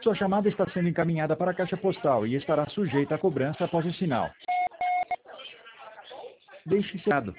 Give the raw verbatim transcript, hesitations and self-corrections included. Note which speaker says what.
Speaker 1: Sua chamada está sendo encaminhada para a caixa postal e estará sujeita a cobrança após o sinal. Deixe sinal.